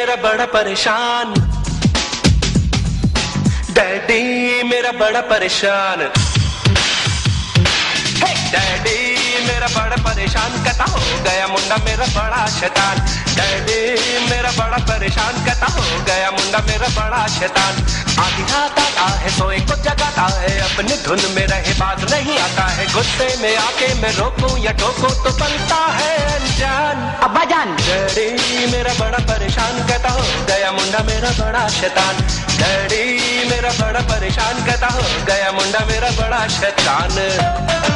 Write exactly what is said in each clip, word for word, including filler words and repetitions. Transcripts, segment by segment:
मेरा बड़ा परेशान, डैडी मेरा बड़ा परेशान, डैडी मेरा बड़ा परेशान, कहता हो गया मुंडा मेरा बड़ा शैतान, डैडी मेरा बड़ा परेशान, कहता हो गया मुंडा मेरा बड़ा शैतान। आधी रात आता है सोए को जगाता है, अपनी धुन में रहे बात नहीं आता है, गुस्से में आके मैं रोकूं या ठोकूं तो बनता है अनजान। अब्बा जान डैडी मेरा बड़ा परेशान, कहता हो गया मुंडा मेरा बड़ा शैतान, डैडी मेरा बड़ा परेशान, कहता हो गया मुंडा मेरा बड़ा शैतान।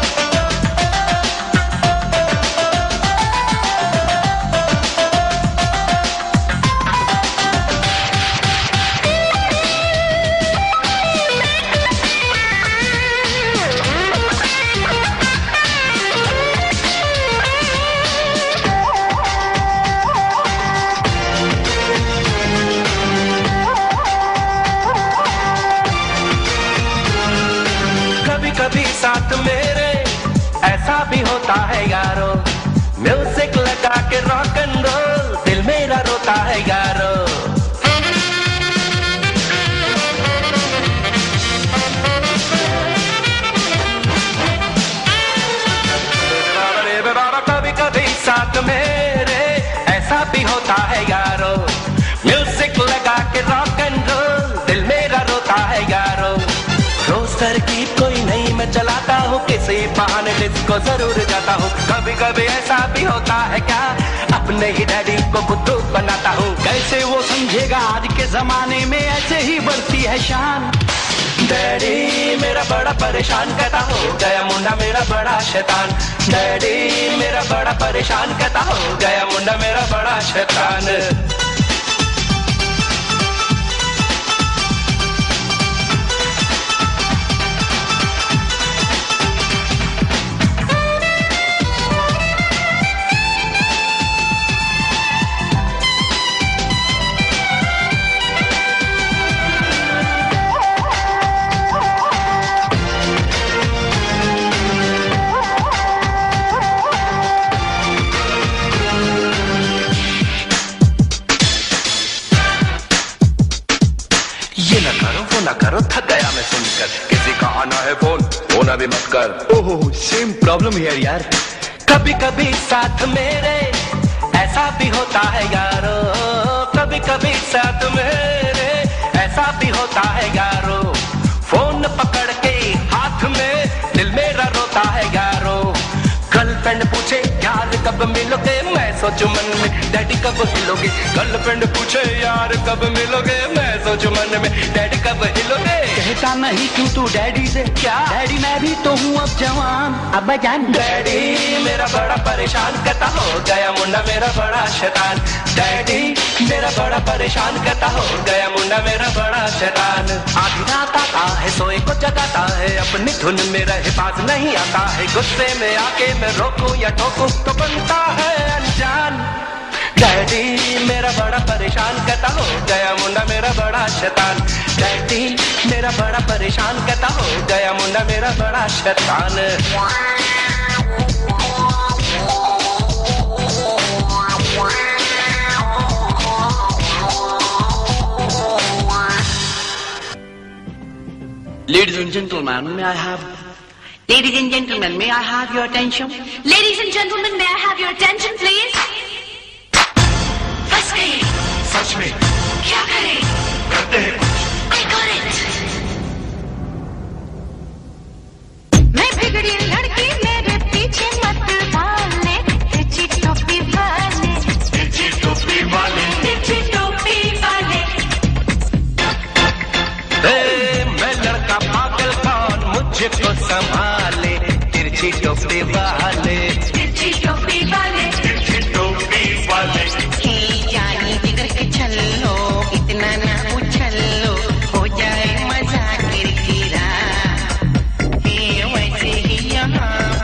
कभी साथ मेरे ऐसा भी होता है यारो, म्यूजिक लगा के रॉक एंड रोल दिल मेरा रोता है यारो। कभी कभी साथ मेरे ऐसा भी होता है यारो, म्यूजिक लगा के रॉक एंड रोल दिल मेरा रोता है यारो। रोज तरकीब कोई नहीं मैं चलाता हूँ, किसी बहाने डिस्को जरूर जाता हूँ, कभी कभी ऐसा भी होता है क्या अपने ही डैडी को बुद्धू बनाता हूँ। कैसे वो समझेगा आज के जमाने में ऐसे ही बढ़ती है शान। डैडी मेरा बड़ा परेशान, कहता हो गया मुंडा मेरा बड़ा शैतान, डैडी मेरा बड़ा परेशान, कहता हो गया मुंडा मेरा बड़ा शैतान। ये न करो वो न करो थक गया मैं सुनकर, किसी का आना है फोन होना भी मत कर। ओहो सेम प्रॉब्लम है यार। कभी कभी साथ मेरे ऐसा भी होता है यारो, कभी कभी साथ मेरे ऐसा भी होता है यारो, फोन पकड़ के हाथ में दिल मेरा रोता है यारो। गर्लफ्रेंड पूछे यार कब मिलोगे, मैं सोचूं मन में डैडी कब हिलोगे, गर्लफ्रेंड पूछे यार कब मिलोगे, मैं सोचूं मन में डैडी कब हिलोगे। कहता नहीं क्यों तू डैडी से, क्या डैडी मैं भी तो हूँ अब जवान। अब्बा जान डैडी मेरा बड़ा परेशान, कहता हो गया मुंडा मेरा बड़ा शैतान, डैडी मेरा बड़ा परेशान, कहता हो गया मुंडा मेरा बड़ा शैतान। आधी रात आता है सोए को जगाता है, अपनी धुन में रहे बात नहीं आता है, गुस्से में आके मैं रोकूं या ठोकूं तो बनता है अनजान। डैडी मेरा बड़ा परेशान, कहता हो गया मुंडा मेरा बड़ा शैतान, डैडी मेरा बड़ा परेशान, कहता हो गया मुंडा मेरा बड़ा शैतान। Ladies and gentlemen, may I have Ladies and gentlemen, may I have your attention? Ladies and gentlemen, may I have your attention, please? फंस गए सच में क्या करें, करते हैं कुछ। I got it. मैं बिगड़ी लड़की मेरे पीछे मत भागने, तिरछी टोपी वाले, तिरछी टोपी वाले, तिरछी टोपी वाले। ए, मैं लड़का पागल कौन मुझको संभाले, तिरछी टोपी वाले, तिरछी टोपी वाले, तिरछी टोपी वाले। जानी जिगर के छल्लो, इतना ना उछलो, हो जाए मजा किरकिरा, वैसे ही यहाँ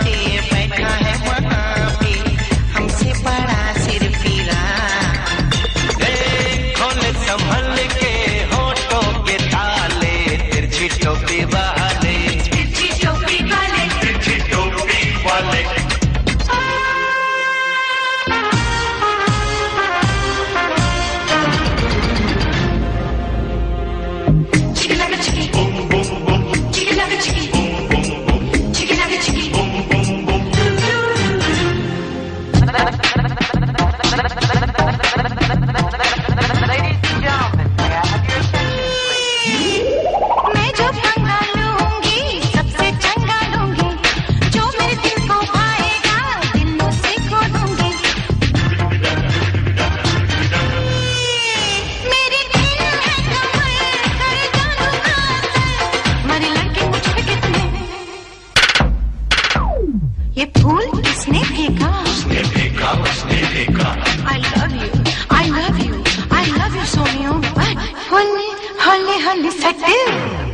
किसने फेंका? उसने फेंका, उसने फेंका। I love you, I love you, I love you सोनियो, but होले होले होले सटल,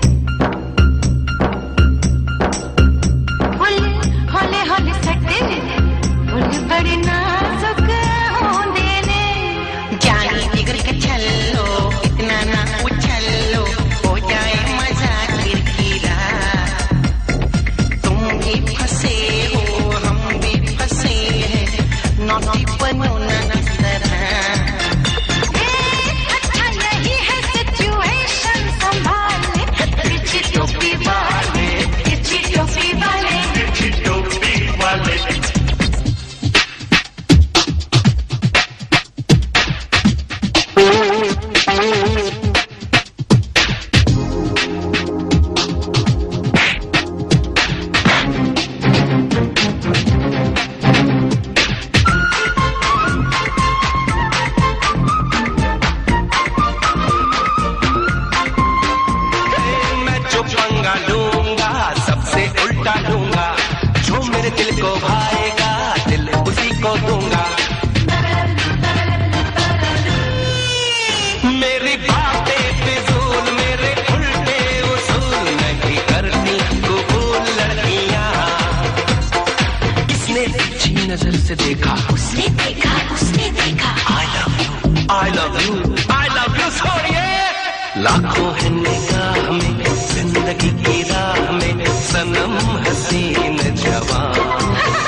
होले होले होले सटल, होले बड़े नाजुक होंदे ने। जानी जिगर के छल्लो, इतना ना उछल्लो, हो जाए मजा किरकिरा। तुम भी फंसे हो, हम भी फंसे हैं, नौटी बनो ना इस तरह। अच्छा यही है सिचुएशन संभाले, तिरछी टोपी वाले, तिरछी टोपी वाले, तिरछी टोपी वाले। पंगा लूंगा, सबसे उल्टा लूंगा, जो मेरे दिल को भाएगा, दिल उसी को दूंगा। मेरी बातें फिजूल, मेरे उल्टे उसूल, नहीं करती कबूल लड़कियां। किसने अच्छी नजर से देखा? उसने देखा, उसने देखा। I love you, I love you, I love you सोनिए। लाखों है निगाह में, जिंदगी की राह में, सनम हसीन जवान।